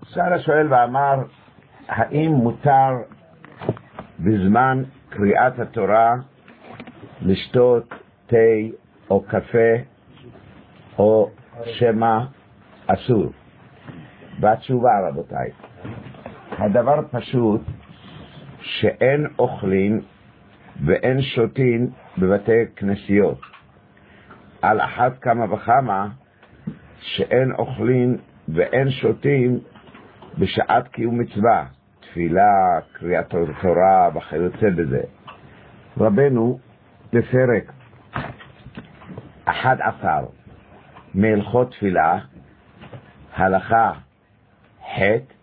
שאל השואל ואמר, האם מותר בזמן קריאת התורה לשתות תה או קפה או שמא אסור? והתשובה, רבותיי, הדבר פשוט, שאין אוכלים ואין שותים בבתי כנסיות. על אחת כמה וכמה שאין אוכלים ואין שותים בשעת קיום מצווה, תפילה, קריאת תורה וכיוצא בזה. רבנו בפרק 11 מהלכות תפילה, הלכה ח'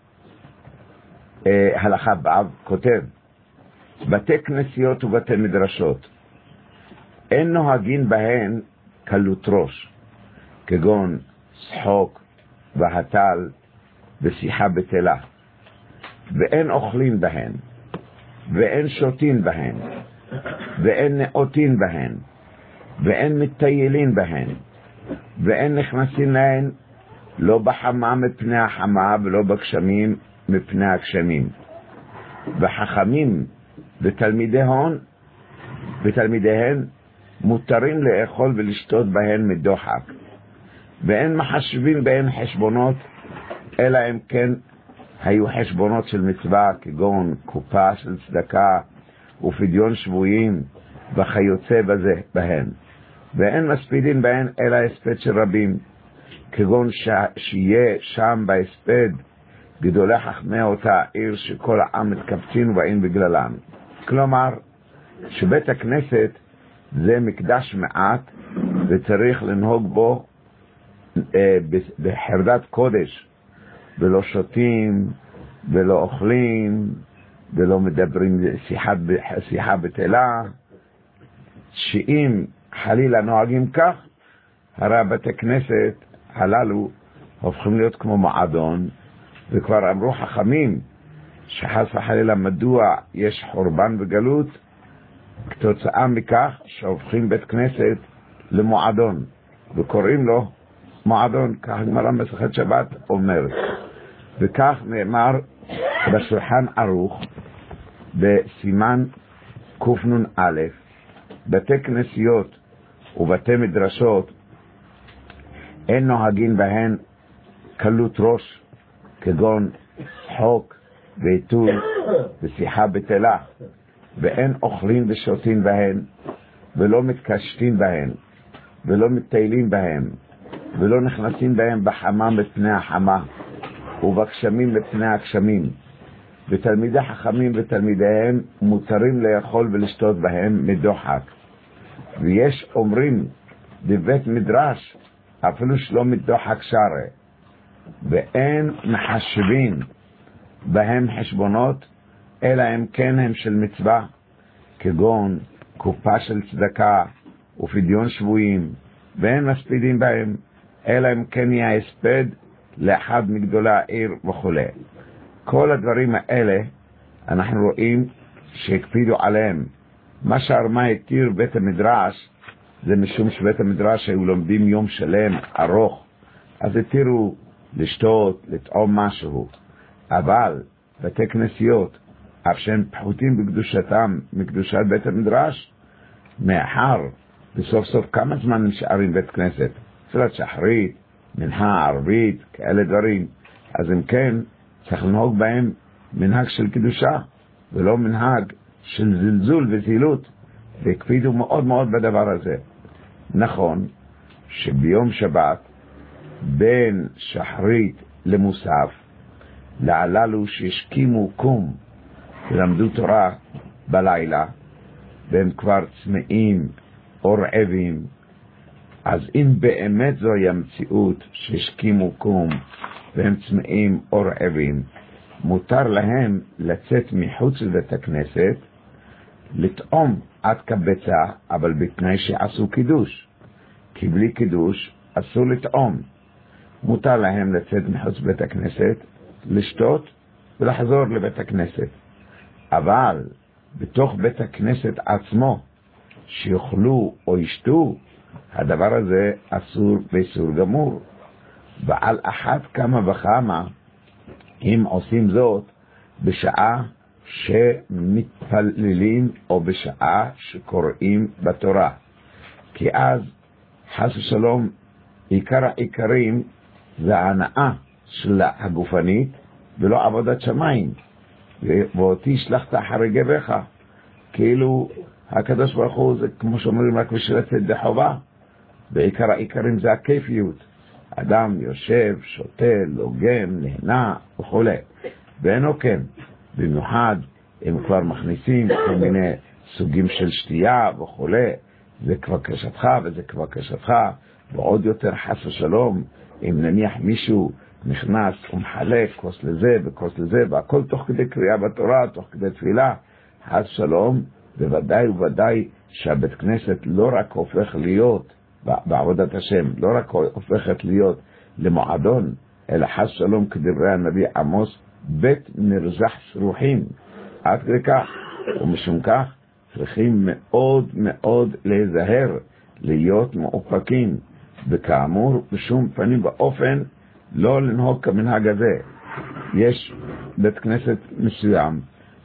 הלכה ו', כותב, בתי כנסיות ובתי מדרשות אין נוהגים בהן קלות ראש, כגון שחוק והטל ושיחה בטלה, ואין אוכלים בהן ואין שותים בהן ואין נאותים בהן ואין מטיילין בהן ואין נכנסים להן לא בחמה מפני החמה ולא בגשמים מפני הגשמים. וחכמים ותלמידיהן מותרים לאכול ולשתות בהן מדוחק, ואין מחשבים בהן חשבונות, אלא אם כן היו חשבונות של מצווה, כגון קופה של צדקה ופדיון שבויים וכיוצא בהן. ואין מספידין בהן אלא הספד של רבים, כגון שיהיה שם בהספד גדולי חכמי אותה עיר שכל העם מתקבצין ובאים בגללם. כלומר, שבית הכנסת זה מקדש מעט וצריך לנהוג בו בחרדת קודש, ולא שותים ולא אוכלים ולא מדברים שיחה בטלה, שאם חלילה נוהגים כך, הרי בתי כנסת הללו הופכים להיות כמו מועדון. וכבר אמרו חכמים שחס וחלילה מדוע יש חורבן וגלות, כתוצאה מכך שהופכים בית כנסת למועדון וקוראים לו מועדון, כך הגמרא מסכת שבת אומרת. וכך נאמר בשולחן ערוך בסימן קנ"א, בתי כנסיות ובתי מדרשות אין נוהגים בהן קלות ראש, כגון חוק ועיתול ושיחה בטלה, ואין אוכלים ושותים בהן ולא מתקשטים בהן ולא מטיילים בהן ולא נכנסים בהם בחמה מפני החמה ובגשמים מפני הגשמים. ותלמידי חכמים ותלמידיהם מותרים לאכול ולשתות בהם מדוחק. ויש אומרים בבית מדרש אפילו שלא מדוחק שרה, ואין מחשבים בהם חשבונות אלא אם כן הם של מצווה, כגון קופה של צדקה ופדיון שבויים, ואין מספידים בהם אלא אם כן יהיה הספד לאחד מגדולי העיר וכו'. כל הדברים האלה אנחנו רואים שהקפידו עליהם. מה שהרמה התיר בית המדרש זה משום שבית המדרש היו לומדים יום שלם ארוך, אז התירו לשתות, לטעום משהו. אבל בתי כנסיות, אף שהם פחותים בקדושתם מקדושת בית המדרש, מאחר בסוף סוף כמה זמן נשארים בית כנסת, תפילת שחרית, מנחה ערבית, כאלה דברים, אז אם כן צריך לנהוג בהם מנהג של קדושה ולא מנהג של זלזול וזילות, והקפידו מאוד מאוד בדבר הזה. נכון שביום שבת בין שחרית למוסף לעללו שהשכימו קום ולמדו תורה בלילה והם כבר צמאים או רעבים, אז אם באמת זוהי המציאות שהשכימו קום והם צמאים או רעבים, מותר להם לצאת מחוץ לבית הכנסת לטעום עד קבצה, אבל בתנאי שעשו קידוש, כי בלי קידוש אסור לטעום. מותר להם לצאת מחוץ בית הכנסת, לשתות ולחזור לבית הכנסת. אבל בתוך בית הכנסת עצמו שיוכלו או ישתו, הדבר הזה אסור ואיסור גמור. ועל אחת כמה וכמה אם עושים זאת בשעה שמתפללים או בשעה שקוראים בתורה, כי אז חס ושלום עיקר העיקרים זה ההנאה של הגופנית ולא עבודת שמיים. ואותי שלחת אחרי גבך, כאילו הקדוש ברוך הוא זה כמו שאומרים רק בשביל לצאת בחובה, ועיקר העיקרים זה הכיפיות, אדם יושב, שותה, לוגם, נהנה וכו'. ואינו כן, במיוחד הם כבר מכניסים כל מיני סוגים של שתייה וכו', זה כבר קשתך וזה כבר קשתך, ועוד יותר חס ושלום אם נניח מישהו נכנס ומחלק כוס לזה וכוס לזה, והכל תוך כדי קריאה בתורה, תוך כדי תפילה, חס שלום. בוודאי ובוודאי שהבית כנסת לא רק הופך להיות בעבודת השם, לא רק הופכת להיות למועדון, אלא חס שלום כדברי הנביא עמוס, בית נרזח שרוחים, עד כדי כך. ומשום כך צריכים מאוד מאוד להיזהר, להיות מאופקים, וכאמור בשום פנים באופן לא לנהוג כמנהג הזה. יש בית כנסת מסוים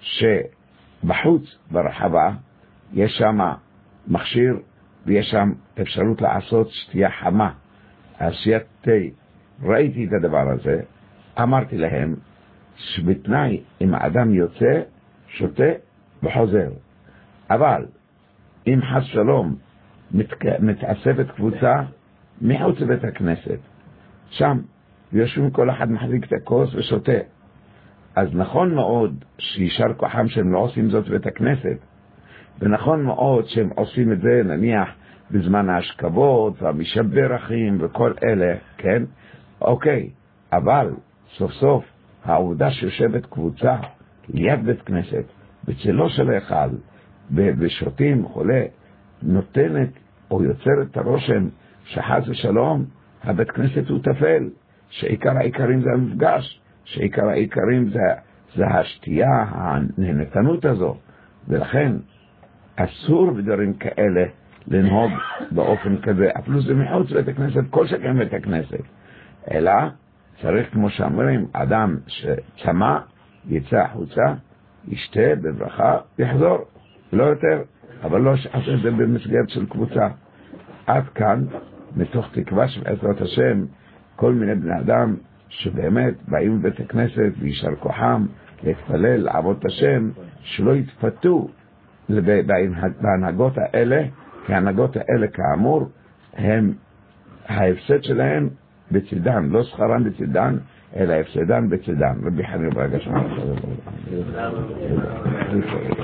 שבחוץ ברחבה יש שם מכשיר ויש שם אפשרות לעשות שתייה חמה, עשיית תה. ראיתי את הדבר הזה, אמרתי להם שבתנאי אם האדם יוצא שותה וחוזר, אבל אם חס שלום מתאספת קבוצה מחוץ לבית הכנסת, שם ויושבים כל אחד מחזיק את הכוס ושותה, אז נכון מאוד שישר כוחם שהם לא עושים זאת בבית הכנסת, ונכון מאוד שהם עושים את זה נניח בזמן ההשכבות והמשבר אחים וכל אלה, כן? אוקיי, אבל סוף סוף העובדה שיושבת קבוצה ליד בית כנסת בצלו של אחד ושותים חולה, נותנת או יוצרת את הרושם שחס ושלום הבית כנסת הוא תפל, שעיקר העיקרים זה המפגש, שעיקר העיקרים זה השתייה, הנהנתנות הזו. ולכן אסור בדברים כאלה לנהוג באופן כזה, אפילו זה מחוץ לבית הכנסת, כל שכן בית הכנסת, אלא צריך כמו שאומרים, אדם שצמא יצא החוצה, ישתה בברכה, יחזור, לא יותר, אבל לא שעשה את זה במסגרת של קבוצה. עד כאן, מתוך תקווה שבעזרת השם, כל מיני בני אדם שבאמת באים לבית הכנסת וישר כוחם להתפלל, לעבוד את השם, שלא יתפתו בהנהגות האלה, כי ההנהגות האלה כאמור, הם ההפסד שלהם בצדן, לא שכרן בצדן, אלא הפסדן בצדן. רבי חנין ברגע שמע.